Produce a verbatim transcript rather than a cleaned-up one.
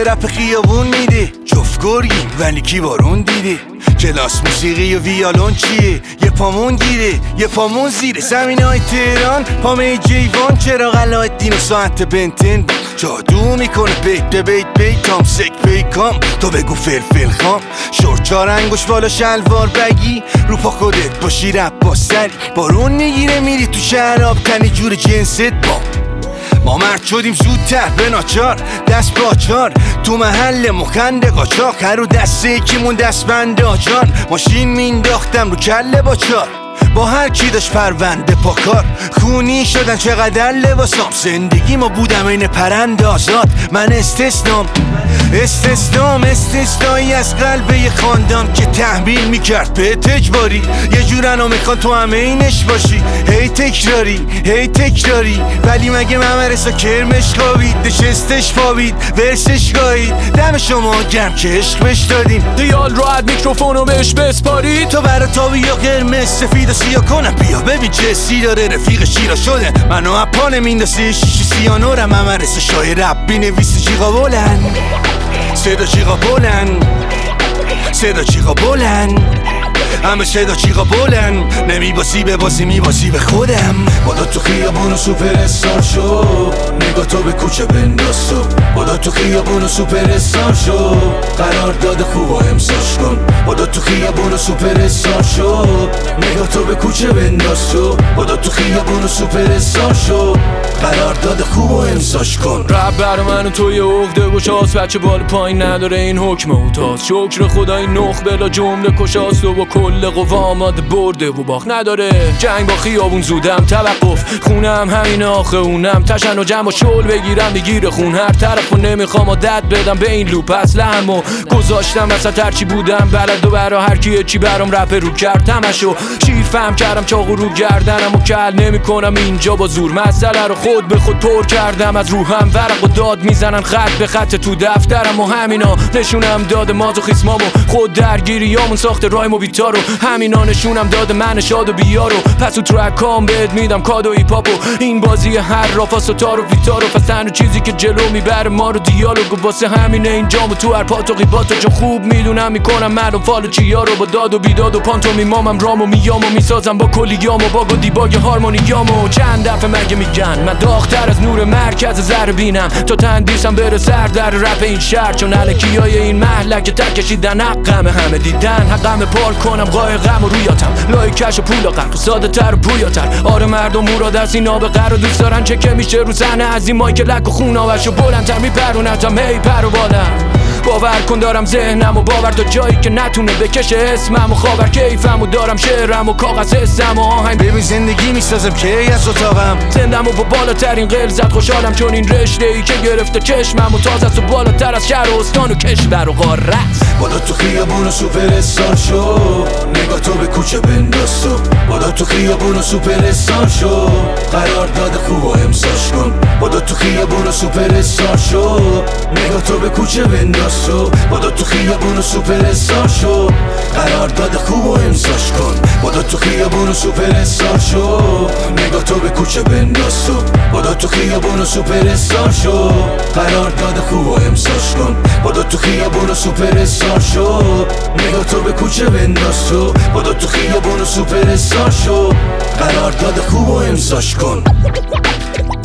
به رپ خیابون میده، جفت گرگیم ولی کی بارون دیده. کلاس موسیقی و ویالون چیه؟ یه پامون گیره یه پامون زیره. زمین های تهران پامه جیوان، چرا غلایت دین و ساعت بنتن جادو میکنه. بیت به بیت بیتام سک پیکام، تو بگو فلفل خام. شورت چار انگوش بالا شلوار بگی، رو پا خودت باشی رپ با سری. بارون میگیره میری تو شراب تنی جور جنست با. ما مرد شدیم زودتر به ناچار، دست باچار تو محل مخند قاچاق. هر رو دسته یکیمون دست بند آجان، ماشین مینداختم رو کله با چار. با هر کی داشت پرونده پاکار، خونی شدن چقدر لباسام. زندگی ما بودم این پرند آزاد، من استثنام. استثنام استثنایی از قلب یه خاندان که تحمیل میکرد به اجباری. یه جورنا میخوان تو همه اینش باشی، هی تکراری هی تکراری. ولی مگه ممرسا کرمش خوابید، نشستش پابید ورسش گاهید. دم شما گرم که عشق بش دادیم، دیال راحت میکروفونو بهش بسپاری. تو برا تابی یا قرمز سفید و سیاه کنم. بیا ببین چه سی داره رفیق شیرا شده، منو اپانه میندازه شیشی سیانورم. ممرسا شای رب بینویسی جیغا بلند، صدا چیغا بلند، صدا چیغا بلند، همه صدا چیغا بلند. نمیباسی به بازی میباسی به خودم. بادا تو خیابون و سوپر استار شو، نگاه تو به کوچه بنداز تو. بادا تو خیابون و سوپر استار شو، قرار داده خوب و امساش کن. بادا تو خیابون و سوپر استار شو، نگاه تو به کوچه بنداز تو. بادا تو خیابون و سوپر استار شو، قرار داده خوب و امساش کن. رب بر من و تو یه عقده گشاست، بچه بال پایین نداره این حکم اوتاست. شکر خدا این نخ بلا جمله کشاست و با کل قوا آماده برده و باخ نداره. جنگ با خیابون زودم توقف، خونم همین آخه اونم تشن و جمع و شل بگیرم بگیره خون هر طرف و نمیخوام عادت بدم به این لوپ. اصلم و گذاشتم وسط هرچی بودم بلد و برا هر کیه چی برام رپ رو کرد تمشو. شیر فهم کردم چاقو رو گردنم و کل نمی کنم اینجا با زور. مسئله رو خود به خود پر کردم از روحم، ورق و داد میزنن خط به خط تو دفترم. و همینا نشونم داد مازوخیسمامو، خود درگیریامون ساخت رایم و بیتارو. همینا نشونم داد من شاد و بیارو، پس تو ترکام بهت میدم کادو ای پاپو. این بازی هر رافاس و تارو ویتارو، پس تنها چیزی که جلو میبره ما رو دیالوگو. واسه همینه اینجامو تو هر پاتو قیباتو، چون خوب میدونم میکنم مردم فالو چیارو. با داد و بیداد و پانتو میمامم رامو میامو میسازم با کلیامو، باگ و دیباگ هارمونیامو. چند دفعه مگه میگن من داغتر از نور مرکز ذره بینم، تا تندیسم بره سر در رپ این شهر. چون الکیای این محلک تک کشیدن حقم، همه دیدن حقم پار کنم قایقم و رویاتم. لای کش و پول و قرق ساده تر و پویاتر. آره مردم مراد از این آب قر رو دوست دارن، چه که میشه رو صحنه از این مایک لک و خوناوش و بلندتر میپرونتم هی پر و بالم. باور کن دارم ذهنم و باور تا جایی که نتونه بکشه اسمم و خاور کیفم و دارم شعرم و کاغذ حسم و آهنگ. ببین زندگی میسازم که از اتاقم، زندم و با بالاترین غلظت خوشحالم، چون این رشته ای که گرفته چشمم و تازه است و بالاتر از شهر و استان و کشور و قاره است. بادا تو خیابون و سوپر استار شو، نگاه تو به کوچه بنداز تو. بادا تو خیابون و سوپر استار شو، قرار داده خوب و امساش کن. بادا تو خیابون و سوپر استار شو، نگاه تو به کوچه بنداز تو. بادا تو خیابون و سوپر استار شو، قرار داده خوب و امساش کن. بادا تو خیابون و سوپر استار شو، نگاه تو به کوچه بنداز تو. بادا تو خیابون و سوپر استار شو، قرار داده خوب و امساش کن. بادا تو خیابون و سوپر استار شو، نگاه تو به کوچه بنداز تو. بادا تو خیابون و سوپر استار شو، قرار داده خوب و امساش کن.